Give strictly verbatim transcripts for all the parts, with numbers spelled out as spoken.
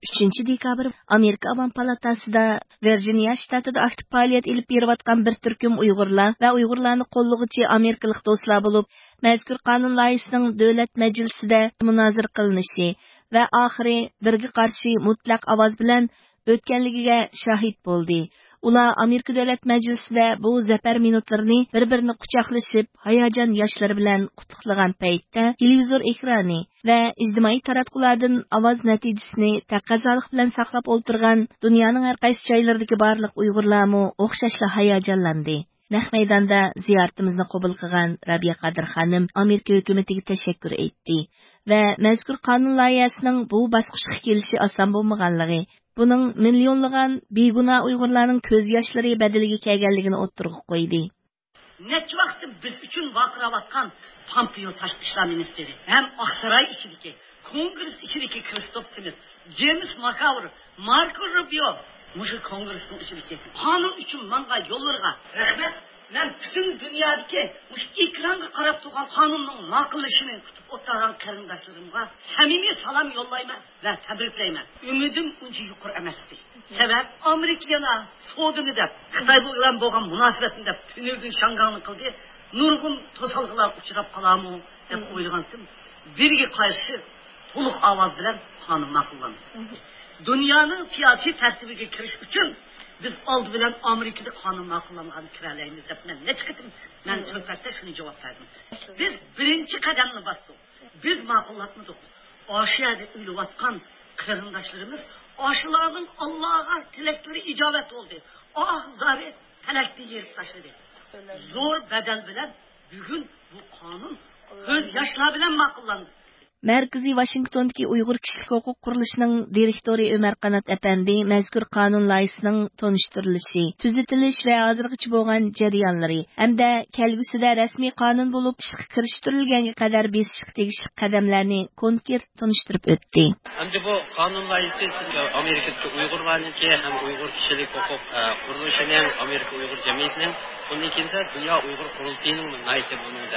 uchinchi dekabr Amerika Avam Palatasida Virginia shtatida aktiv faoliyat ilib berayotgan bir turkum Uyg'urlar va Uyg'urlarni qo'llovchi Amerikalik do'stlar bo'lib, mazkur qonun loyihasining davlat majlisida munozara qilinishi va oxiri birga qarshi mutlaq ovoz bilan o'tganligiga shahid bo'ldi. Ular Amerika Davlat Majlisida bu zafar minutlarini bir-birini quchoqlashib, hayajon yoshlari bilan qutlaqlagan paytda televizor ekrani va ijtimoiy taratqulardan ovoz natijasini taqozolik bilan saqlab o'ltirgan dunyoning har qaysi joylaridagi barliq Uyg'urlarmi o'xshashla hayajonlandi. Naq maydonda ziyoratimizni qabul qilgan Rabiya Qadir xonim Amerika hukumatiga tashakkur etdi va mazkur qonun loyihasining bu bosqichga kelishi oson bo'lmaganligi, buning millionlagan beguna Uyg'urlarning ko'z yoshlari badaliga kelganligini o'ttirib qo'ydi. Necha vaqt biz uchun vaqirayotgan Pompeo tashqi ishlar ministri ham Oqsaroy ichidagi, Kongress ichidagi Kristof Smit, James McCaver, Marco Rubio Muşu Kongressning ichidagi qonun uchun manga yo'llarga rahmat. Men butun dunyodagi mush ekranga qarab turgan qonunning ma'qullashini kutib o'tirgan qarindoshlarimga samimiy salom yo'llayman va tabriklayman. Umidim uncha yuqori emasdi. Sabab Amerika yana sodini deb Xitoy bilan bo'lgan munosabatni deb tunilgan shang'ani qildi. Nurg'un to'salg'ilar uchrab qolarmi deb o'ylagandim. Birga qarshi to'liq ovoz bilan qonun ma'qullandi. Dunyoning siyosiy tartibiga kirish uchun biz oldi bilan Amerikada qonun ma'qullangan kiralaymiz deb men nechiqitim men suhbatda shuni javob berdim. Biz birinchi qadamni bosdik. Biz ma'qullatmadik. Oshiyada o'ylayotgan qarindoshlarimiz oshlarning Allohga tilaklari ijobat bo'ldi. Ah zari talakni yerib tashladi. Zo'r badal bilan bugun bu qonun ko'z yoshlar bilan ma'qullandi. Markaziy Washingtondagi Uyg'ur kishilik huquq qurilishining direktori Umar Qanat apandi mazkur qonun loyihasining tanishtirilishi, tuzatilish va hozirgacha bo'lgan jarayonlari hamda kelgusida rasmiy qonun bo'lib ishga kirishtirilganga qadar besish tegishli qadamlarni konkret tanishtirib o'tdi. Endi bu qonun loyihasi Amerikadagi Uyg'urlarniki ham Uyg'ur kishilik huquq qurilishining, Amerika Uyg'ur jamiyatining, bundan keyin dunyo Uyg'ur qurultiyining nayti buningda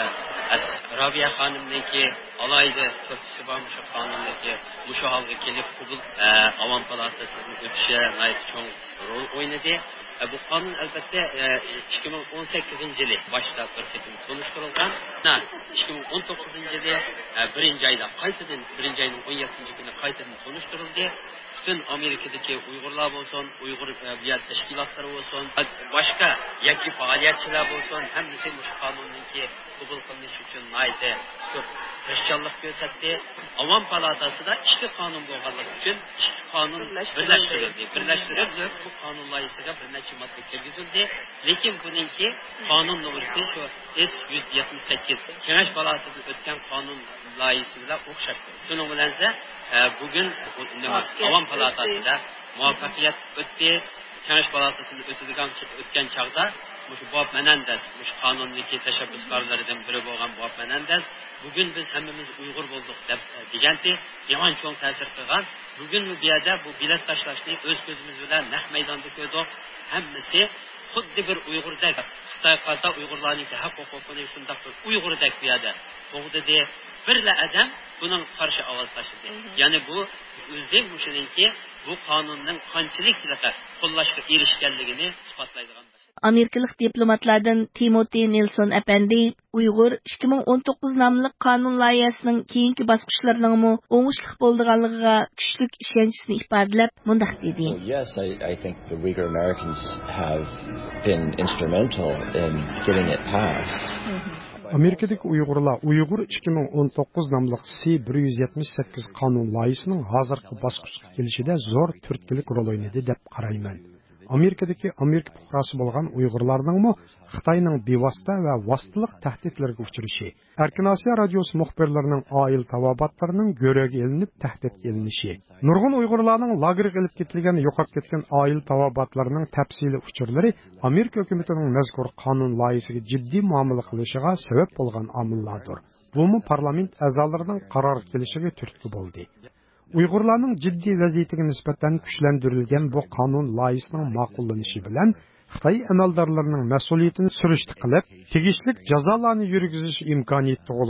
Rabiya xonimniki alayda Kişi varmış kanundaki bu şu halde gelip kubul e, avam palatasının ötüşe ait çok rol oynadı. E, bu kanun elbette e, iki bin on sekizinci yılı başta bir kesim konuşturulgan. iki bin on dokuzuncu yılı e, birinci ayda kayıtının, birinci ayının on yedinci günü kayıtının konuşturuldu. Bütün Amerika'daki Uygurlar olsun, Uygur e, biat teşkilatları olsun, başka yaki faaliyetçiler olsun, hem de bu kanundaki kubul kılmış için ait çok Hristiyanlık gösterdi. Avam Palatası da iki kanun boğazlık için iki kanun birleştirildi. Birleştirildi. Bu kanun layısıga bir neçe madde kirgizildi. Lekin bununki kanun numarası şu S yüz yetmiş sekiz. Kengeş Palatası'nda ötken kanun layısıyla okşaktır. Şunun bilense e, bugün Avam Palatası'nda muvaffakiyet öttü. Kengeş Palatası'nda ötüdüğün ötken çağda Muşu Bob Menendez, muşu kanundaki teşebbüskarlarından biri olan Bob Menendez, bugün biz hemimiz Uygur bulduk degenti, yaman çok tesir kılgan. Bugün bir yerde bu bilet taşlaşını öz gözümüz bilen nah meydanda gördük. Hemisi xuddi bir Uygurdek, Xitay qarta Uygurlarniki hak hukukunu şundaq bir Uygurdek bir yerde. Bu dedi, birle adam bunun karşı avaz taşıdı. Yani bu özde muşununki bu kanunun qanchalik qo'llashga erishganligini isbotlaydigan. Amerikalik diplomatlardan Timothy Nelson apandi Uyg'ur ikki ming o'n to'qqiz nomli qonun loyihasining keyingi bosqichlarining o'ngishli bo'lganligiga kuchli ishonchini ifodalab mundaq dedi. Yes, I, I think the Uyghur Americans have been instrumental in getting it passed. Amerikadagi Uyg'urlar Uyg'ur ikki ming o'n to'qqiz nomli C bir yuz yetmish sakkiz qonun loyihasining hozirgi bosqichga kelishida zo'r turtkilik rol o'ynadi deb qarayman. Amerikadagi Amerika fuqarosi bo'lgan Uyg'urlarning Xitoyning bevosita va vositalik tahdidlarga uchrashi, Erkin Osiyo radiosi muxbirlarining oil tavobatlarining go'raga ilinib tahdidga ilinishi, nurg'un Uyg'urlarning lagerga ilib ketilgan, yo'qolib ketgan oil tavobatlarining tafsili uchurlari Amerika hukumatining mazkur qonun loyihasiga jiddiy muomala qilishiga sabab bo'lgan omillardir. Bumi parlament a'zolarining qaror kelishiga turtki bo'ldi. Uyg'urlarning jiddiy vaziyatiga nisbatan kuchlantirilgan bu qonun loyihasining ma'qullanishi bilan Xitoy amaldorlarining mas'uliyatini surishti qilib, tegishli jazolarni yurgizish imkoniyati tug'iladi.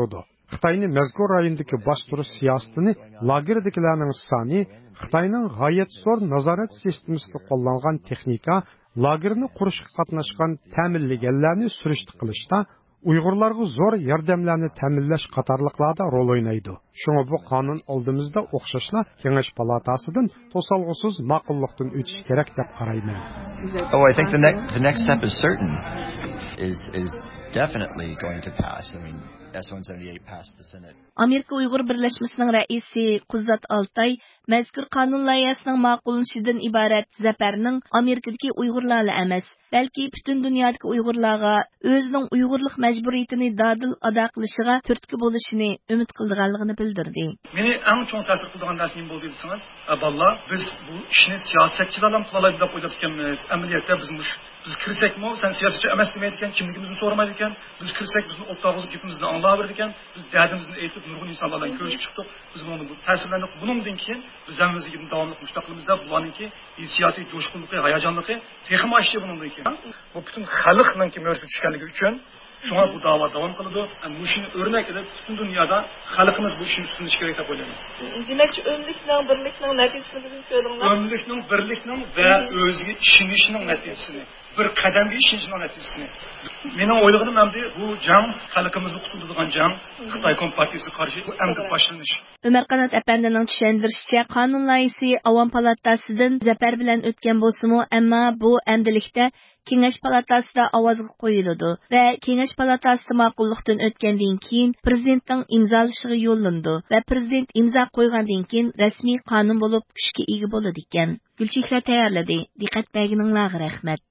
Xitoyning mazkur rayondagi bostirish siyosatini lagerdagilarning soni, Xitoyning g'oyat zo'r nazorat sistemasida qo'llangan texnika, lagerni qurishga qatnashgan ta'minlaganlarni surishti qilishda Uyg'urlarga zo'r yordamlarni ta'minlash qatorliqlarda rol o'ynaydi. Shunga bu qonun oldimizda o'xshashla Kengash palatasidan to'solg'usiz ma'qullikdan o'tish kerak deb qarayman. Oh, I think the next the next step is certain. Is is definitely going to pass. I mean, S one seventy-eight passed the Senate. Amerika Uyg'ur birlashmasining raisi Quzat Altay mazkur qonun loyihasining ma'qullanishidan iborat zafarning Amerikadagi Uyg'urlarga emas, balki butun dunyodagi Uyg'urlarga o'zining Uyg'urlik majburiyatini dadil ado qilishiga turtki bo'lishini umid qilganligini bildirdi. Meni eng chong ta'sir qilgan narsa nima bo'ldi desangiz, "Ballar, biz bu ishni siyosatchilar ham qila oladi deb o'ylab ekanmiz. Amaliyotda biz biz kirsakmi, sen siyosatchi emas demaydi ekan, kimligimizni so'ramaydi ekan, biz kirsak bizni o'rtog'imiz gapimizni anglayverdi ekan, biz dardimizni aytib nurg'un insonlar bilan ko'rishib chiqdik. Biz buni ta'sirlandik. Bundan keyin biz o'zimizga davomli mustaqilligimizda bularningki hissiyoti, jo'shqinligi, hayajonligi texim oshdi bundan keyin. Bu butun xalqning mörsi tushganligi uchun shunga bu da'vo davom qiladi. Bu ishni o'rnak qilib butun dunyoda xalqimiz bu ishni tunishi kerak deb o'ylayman. Demak, o'mlikning, birlikning natijasini ko'rdinglar. O'mlikning, birlikning va o'ziga ishonishning natijasini, bir qadamga ishonishning natijasini. Mening o'ylig'im hamda bu jang xalqimizni qutuladigan jang, Xitoy Kompartiyasiga qarshi bu endi boshlanish. Umar Qanat apandining tushuntirishicha, qonun loyihasi Avam palatasidan zafar bilan o'tgan bo'lsa-mu, ammo bu endilikda Kengash palatasida ovozga qo'yiladi va Kengash palatasida ma'qullikdan o'tgandan keyin prezidentning imzolashiga yo'llandi va prezident imzo qo'ygandan keyin rasmiy qonun bo'lib kuchga ega bo'ladi ekan. Gulchehra tayyorladi. Diqqat berganingizga rahmat.